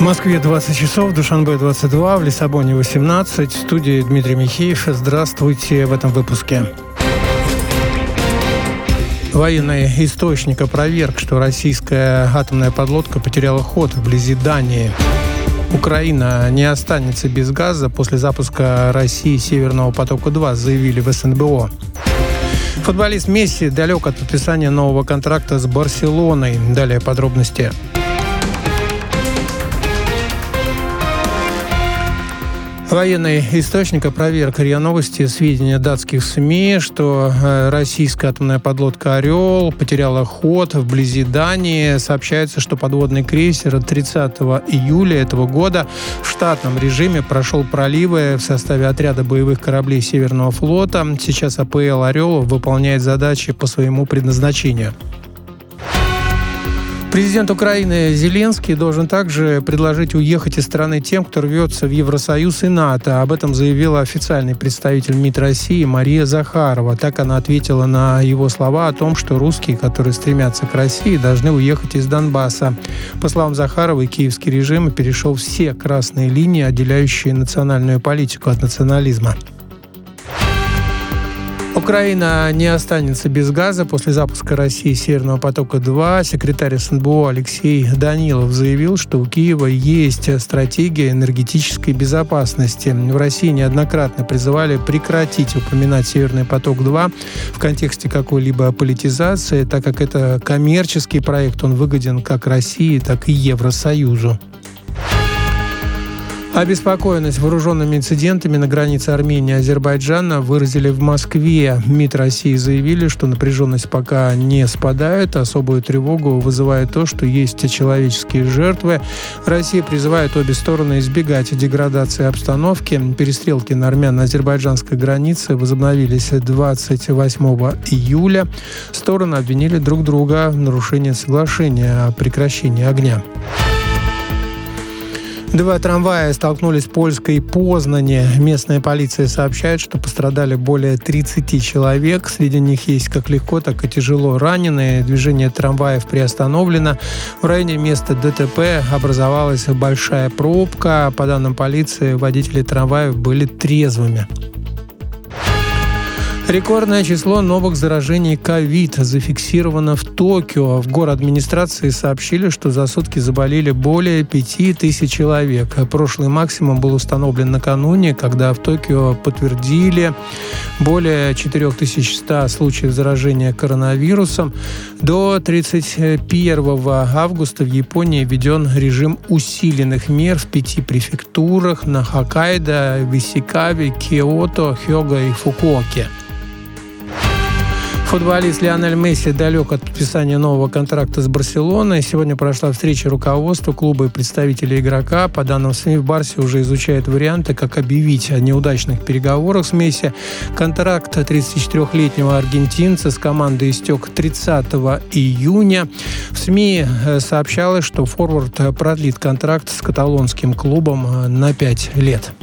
В Москве 20 часов, в Душанбе 22, в Лиссабоне 18. В студии Дмитрий Михеев. Здравствуйте в этом выпуске. Военный источник опроверг, что российская атомная подлодка потеряла ход вблизи Дании. Украина не останется без газа после запуска России «Северного потока-2», заявили в СНБО. Футболист Месси далек от подписания нового контракта с Барселоной. Далее подробности. Военный источник опроверг РИА Новости сведения датских СМИ, что российская атомная подлодка «Орел» потеряла ход вблизи Дании. Сообщается, что подводный крейсер 30 июля этого года в штатном режиме прошел проливы в составе отряда боевых кораблей Северного флота. Сейчас АПЛ «Орел» выполняет задачи по своему предназначению. Президент Украины Зеленский должен также предложить уехать из страны тем, кто рвется в Евросоюз и НАТО. Об этом заявила официальный представитель МИД России Мария Захарова. Так она ответила на его слова о том, что русские, которые стремятся к России, должны уехать из Донбасса. По словам Захаровой, киевский режим перешел все красные линии, отделяющие национальную политику от национализма. Украина не останется без газа после запуска России «Северного потока-2». Секретарь СНБО Алексей Данилов заявил, что у Киева есть стратегия энергетической безопасности. В России неоднократно призывали прекратить упоминать «Северный поток-2» в контексте какой-либо политизации, так как это коммерческий проект, он выгоден как России, так и Евросоюзу. Обеспокоенность вооруженными инцидентами на границе Армении и Азербайджана выразили в Москве. МИД России заявили, что напряженность пока не спадает. Особую тревогу вызывает то, что есть человеческие жертвы. Россия призывает обе стороны избегать деградации обстановки. Перестрелки на армяно-азербайджанской границе возобновились 28 июля. Стороны обвинили друг друга в нарушении соглашения о прекращении огня. Два трамвая столкнулись в Польской Познани. Местная полиция сообщает, что пострадали более 30 человек. Среди них есть как легко, так и тяжело раненые. Движение трамваев приостановлено. В районе места ДТП образовалась большая пробка. По данным полиции, водители трамваев были трезвыми. Рекордное число новых заражений ковид зафиксировано в Токио. В городадминистрации сообщили, что за сутки заболели более 5000 человек. Прошлый максимум был установлен накануне, когда в Токио подтвердили более 4100 случаев заражения коронавирусом. До 31 августа в Японии введен режим усиленных мер в 5 префектурах на Хоккайдо, в Исикаве, Киото, Хёга и Фукуоке. Футболист Лионель Месси далек от подписания нового контракта с Барселоной. Сегодня прошла встреча руководства клуба и представителей игрока. По данным СМИ, в Барсе уже изучают варианты, как объявить о неудачных переговорах с Месси. Контракт 34-летнего аргентинца с командой истек 30 июня. В СМИ сообщалось, что форвард продлит контракт с каталонским клубом на 5 лет.